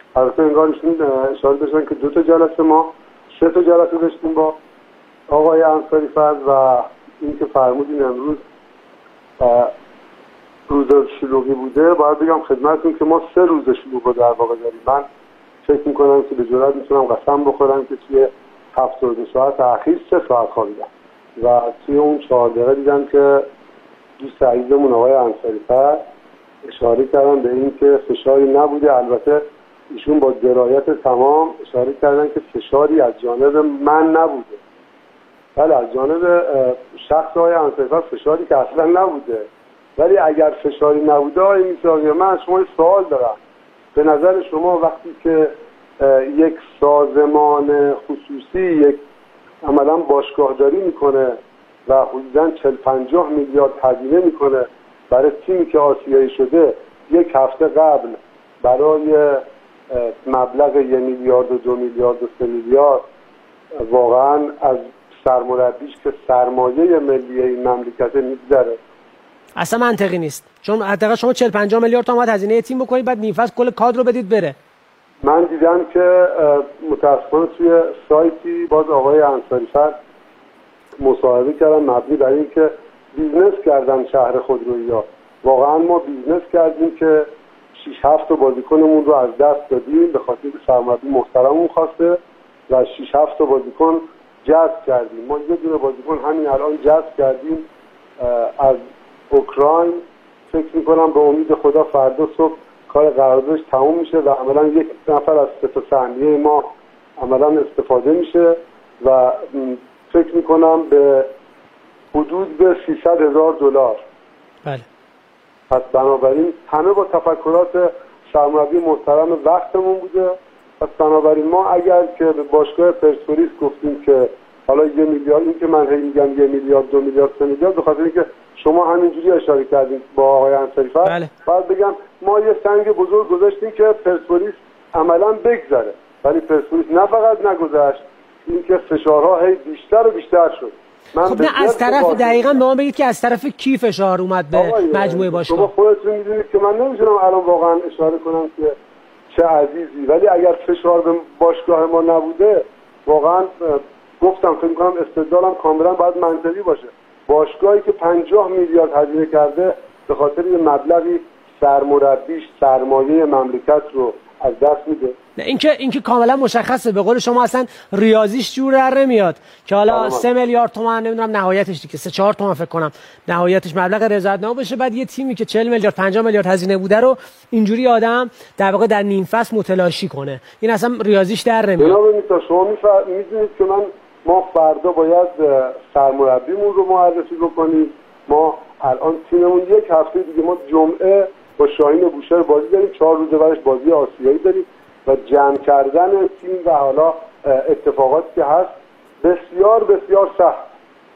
البته انگار ایشون اشاره داشتن که 2 جلسه ما 3 جلسه داشتیم با آقای انصاری فرد و این که فرمودین امروز روز شلوغی بوده. باید بگم خدمتتون که ما 3 روز شلوغ رو در واقع داریم. من فکر میکنم که به جرئت میتونم قسم بخورم که توی 72 ساعت اخیر 3 ساعت خوابیدم و توی اون 4 دقیقه دیدم که دوست عزیزمون آقای انصاری فرد اشاره کردن به این که فشاری نبوده. البته ایشون با درایت تمام اشاره کردن که فشاری از جانب من نبوده. بله، از جانب شخص آقای انصاری فرد فشاری که اصلا نبوده. ولی اگر فشاری نبوده آقای میثاقی، من از شما سوال دارم. به نظر شما وقتی که یک سازمان خصوصی یک عملا باشگاهداری میکنه و حدوداً 40-50 میلیارد هزینه میکنه برای تیمی که آسیایی شده، یک هفته قبل برای مبلغ 1 میلیارد و 2 میلیارد و 3 میلیارد واقعا از سرمربیش که سرمایه ملی این مملکت میگذره؟ اصلا منطقی نیست. چون حداقل شما 40-50 میلیارد تومان هزینه تیم بکنید، بعد نیم فصل کل کادر رو بدید بره. من دیدم که متاسفانه توی سایتی باز آقای انصاری فرد مصاحبه کردن مبنی بر اینکه بیزنس کردن شهر خودرویی‌ها. واقعا ما بیزنس کردیم که 6-7 تا بازیکنمون رو از دست دادیم به خاطر اینکه سرمربی محترممون خواسته و 6-7 تا بازیکن جذب کردیم. ما یه دونه بازیکن همین الان جذب کردیم از اوکراین. فکر می‌کنم به امید خدا فردا صبح کار قراردادش تموم میشه و عملاً 1 نفر از 3 تا سهمیه ما عملاً استفاده میشه و فکر می‌کنم به حدود به $300,000. بله. پس بنابراین همه با تفکرات سرمربی محترم وقتمون بوده. پس بنابراین ما اگر که به باشگاه پرسپولیس گفتیم که حالا 1 میلیارد، این که من هی میگم 1 میلیارد 2 میلیارد 3 میلیارد به خاطر اینکه شما همینجوری اشاره کردید با آقای انصاری فرد. بله. باید بگم ما یه سنگ بزرگ گذاشتیم که پرسپولیس عملاً بگذره، ولی پرسپولیس نه فقط نگذشت، این که فشارها هی بیشتر و بیشتر شد. خب نه از طرف دقیقاً به ما بگید که از طرف کی فشار اومد به مجموعه باشگاه؟ شما خودتون میدونید که من نمیتونم الان واقعا اشاره کنم که چه عزیزی، ولی اگر فشار به باشگاه ما نبوده واقعا گفتم فکر کنم استدلالم کاملا باید منطقی باشه. باشگاهی که 50 میلیارد هزینه کرده به خاطر یه مبلغی سرمربیش سرمایه مملکت رو از دست میده. نه اینکه کاملا مشخصه. به قول شما اصلا ریاضیش جور در نمیاد که حالا 3 میلیارد تومان نمیدونم نهایتش دیگه 3-4 تومان فکر کنم نهایتش مبلغ رضایت‌نامه بشه، بعد یه تیمی که 40 میلیارد 50 میلیارد هزینه بوده رو اینجوری آدم در واقع در نیم فصل متلاشی کنه. این اصلا ریاضیش در نمیاد. جناب میثاق، شما میدونید که ما فردا باید سرمربیمون رو معرفی بکنیم. ما الان تیممون 1 هفته دیگه ما جمعه با شاهین بوشهر بازی داریم، 4 روز بعدش بازی آسیایی داریم و جمع کردن تیم و حالا اتفاقاتی که هست بسیار بسیار سخت.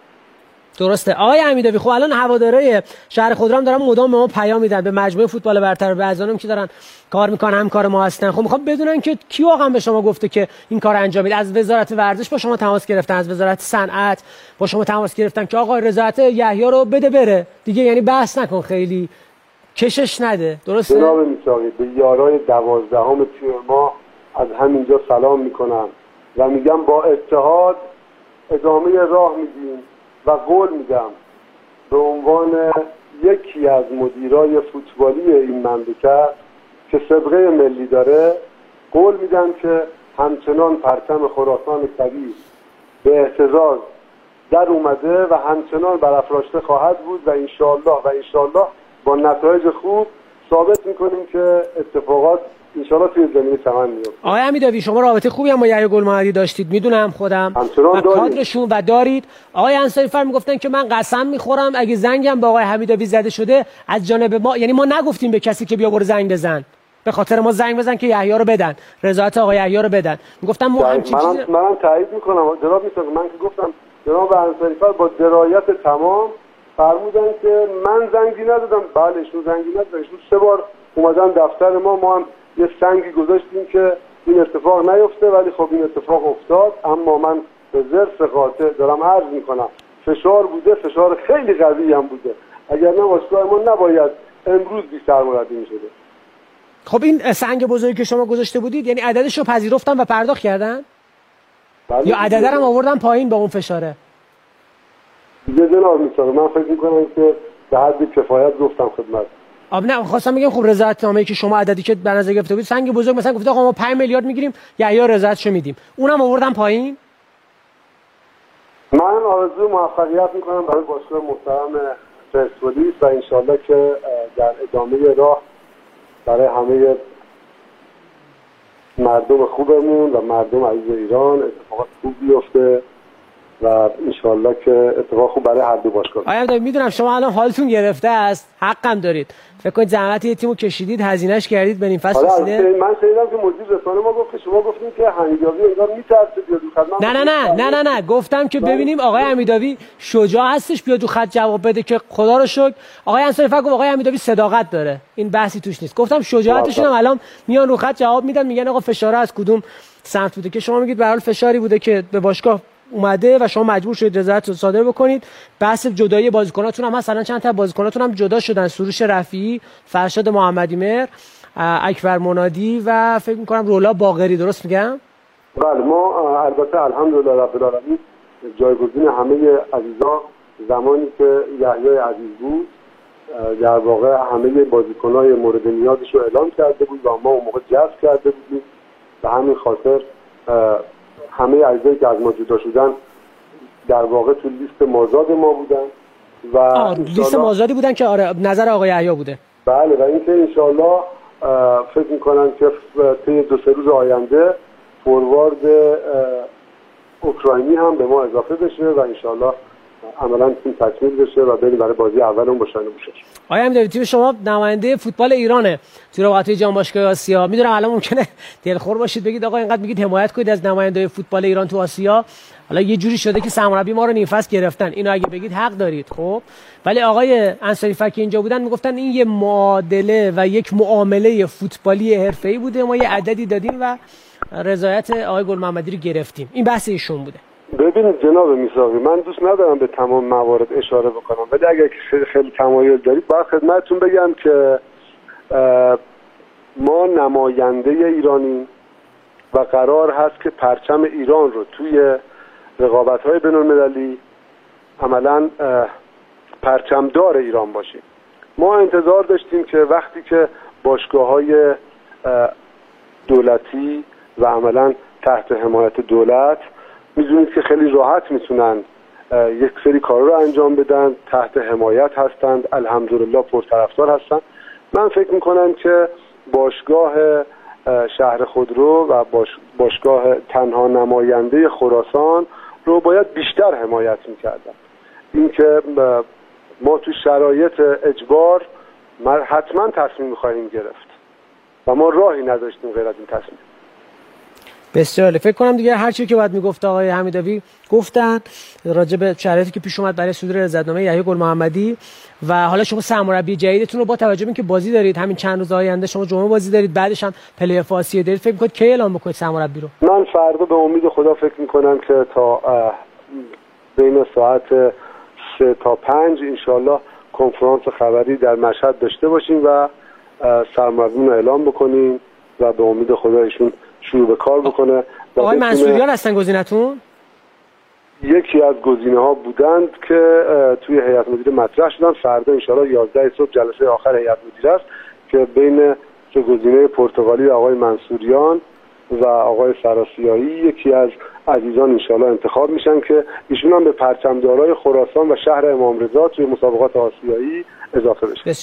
درسته آقای حمیدوی. خب الان هوادارهای شهر خودرو هم دارن مدام به ما پیام میدن، به مجموعه فوتبال برتر، به اعضانم که دارن کار میکنن همکار ما هستن. خب میخوام بدونن که کی واقعا به شما گفته که این کار انجام میده؟ از وزارت ورزش با شما تماس گرفتن، از وزارت صنعت با شما تماس گرفتن که آقا رضایت یحیی رو بده بره دیگه، یعنی بحث نکن، خیلی کشش نده. درسته جناب میثاقی؟ به یارای 12ام تیم ما از همینجا سلام میکنم و میگم با اتحاد ادامه راه میدیم و قول میدم به عنوان یکی از مدیرای فوتبالی این مملکت که سابقه ملی داره، قول میدم که همچنان پرچم خراسان کبیر به اهتزاز در اومده و همچنان برافراشته خواهد بود و انشالله با نتایج خوب ثابت میکنیم که اتفاقات انشالله توی زمین چمن میفته. آقای حمیدوی شما رابطه خوبی هم با یحیی گل‌محمدی داشتید، میدونم خودم و کادرشون و دارید. آقای انصاری فرد میگفتن که من قسم میخورم اگه زنگم با آقای حمیدوی زده شده از جانب ما، یعنی ما نگفتیم به کسی که بیا برو زنگ بزن، به خاطر ما زنگ بزن که یحیی رو بدن، رضایت آقای یحیی رو بدن. میگفتم منم تایید میکنم جناب میثاقی. من که گفتم جناب انصاری فرد با درایت تمام فرمودن که من زنگی ندادم. بله ایشون زنگی ندادن، ایشون 3 بار اومدن دفتر ما هم یه سنگی گذاشتیم که این اتفاق نیفته، ولی خب این اتفاق افتاد. اما من به ظرف قاطع دارم عرض میکنم فشار بوده، فشار خیلی قوی هم بوده. اگر نه باشگاه ما نباید امروز بی سرمربی میشده. خب این سنگ بزرگی که شما گذاشته بودید یعنی عددش رو پذیرفتن و پرداخت کردن؟ یا عدد هم آوردن پایین با اون فشاره؟ دیگه جناب میساقی من فکر میکنم که به حد کفایت گفتم خدمت. نه خواستم بگم خب رضایت‌نامه‌ای که شما عددی که به نظر گرفته بود سنگ بزرگ مثلا گفته آقا ما 5 میلیارد میگیریم یا رضایتشو میدیم، اونم آوردن پایین. من آرزوی موفقیت میکنم برای باشگاه محترم پرسپولیس و انشالله که در ادامه راه برای همه مردم خوبمون و مردم عزیز ایران اتفاقات خوب بیفته و انشالله که اتفاق خوب برای هر دو باشگاه. آیا میدونم شما الان حالتون گرفته است، حقم دارید. فکر کنید زحمت یه تیمو کشیدید، هزینه‌اش کردید، بریم فصل رسیده. من شنیدم که مدیر رسانه ما گفت که شما گفتین که حمیداوی انگار میترسه بیاد تو خط. نه گفتم که ببینیم آقای حمیداوی شجاع هستش بیاد تو خط جواب بده که خدا رو شکر آقای انصاری فقط گفت آقای حمیداوی صداقت داره، این بحثی توش نیست. گفتم شجاعتشون هم الان میان رو خط جواب میدن، میگن آقا فشار از کدوم سمت بوده که شما میگید به هر حال فشاری بوده که به باشگاه اومده و شما مجبور شدید رضایت رو صادر بکنید. بحث جدایی بازیکناتون هم هست، الان چند تا بازیکناتون هم جدا شدن، سروش رفیعی، فرشاد محمدی مهر، اکبر منادی و فکر می‌کنم رولا باقری، درست میگم؟ بله ما البته الحمدلله رب العالمین جایگزین همه عزیزان زمانی که یحیی عزیز بود در واقع همه بازیکن‌های مورد نیازش رو اعلام کرده بود و ما اون موقع جذب کرده بودیم. به همین خاطر همه عزیزایی که از ما جدا شدن در واقع تو لیست مازاد ما بودن و لیست مازادی بودن که آره نظر آقای یحیی بوده. بله و اینکه انشالله فکر میکنم که طی 2-3 روز آینده فوروارد اوکراینی هم به ما اضافه بشه و انشالله عملا تیم تکمیل بشه و بریم برای بازی اولمون با شایان بوشهر. آقای حمیداوی تیم شما نماینده فوتبال ایرانه تو رقابت‌های جام باشگاه آسیا. میدونم الان ممکنه دلخور باشید بگید آقا اینقدر میگید حمایت کنید از نماینده فوتبال ایران تو آسیا، حالا یه جوری شده که سرمربی ما رو نیم فصل گرفتن، اینو اگه بگید حق دارید. خب ولی آقای انصاری فکی اینجا بودن میگفتن این یه معادله و یک معامله فوتبالی حرفه‌ای بوده، ما یه عددی دادیم و رضایت آقای گل محمدی رو گرفتیم. این بحث ایشون بوده. ببینید جناب میساقی من دوست ندارم به تمام موارد اشاره بکنم ولی اگر خیلی تمایل دارید باید خدمتتون بگم که ما نماینده ایرانیم و قرار هست که پرچم ایران رو توی رقابت‌های بین‌المللی عملاً پرچمدار ایران باشیم. ما انتظار داشتیم که وقتی که باشگاه‌های دولتی و عملاً تحت حمایت دولت میدونید که خیلی راحت میتونن یک سری کارا رو انجام بدن، تحت حمایت هستند، الحمدلله پرطرفدار هستند. من فکر میکنم که باشگاه شهر خودرو و باشگاه تنها نماینده خراسان رو باید بیشتر حمایت میکردن. اینکه ما تو شرایط اجبار حتما تصمیم خواهیم گرفت و ما راهی نداشتیم غیر از این تصمیم. بسیار عالی. فکر کنم دیگه هر چی که باید میگفت آقای حمیداوی گفتن راجع به شرایطی که پیش اومد برای صدور رضایتنامه یحیی گل محمدی و حالا شما سرمربی جدیدتون رو با توجه به اینکه بازی دارید همین چند روز آینده، شما جمعه بازی دارید بعدش هم پلی اف آسیا دارید، فکر می‌کنید کی اعلام بکنید سرمربی رو؟ من فردا به امید خدا فکر می‌کنم که تا بین ساعت 3 تا 5 ان شاءالله کنفرانس خبری در مشهد داشته باشیم و سرمربی رو اعلام بکنیم و به امید خدا ایشون شروع به کار بکنه. آقای منصوریان هستن گزینتون؟ یکی از گزینه‌ها بودند که توی هیئت مدیره مطرح شدن. فردا ان شاءالله 11 صبح جلسه آخر هیئت مدیره است که بین دو گزینه پرتغالی آقای منصوریان و آقای سراسیایی یکی از عزیزان ان شاءالله انتخاب میشن که ایشون هم به پرچمدارای خراسان و شهر امام رضا توی مسابقات آسیایی اضافه بشه.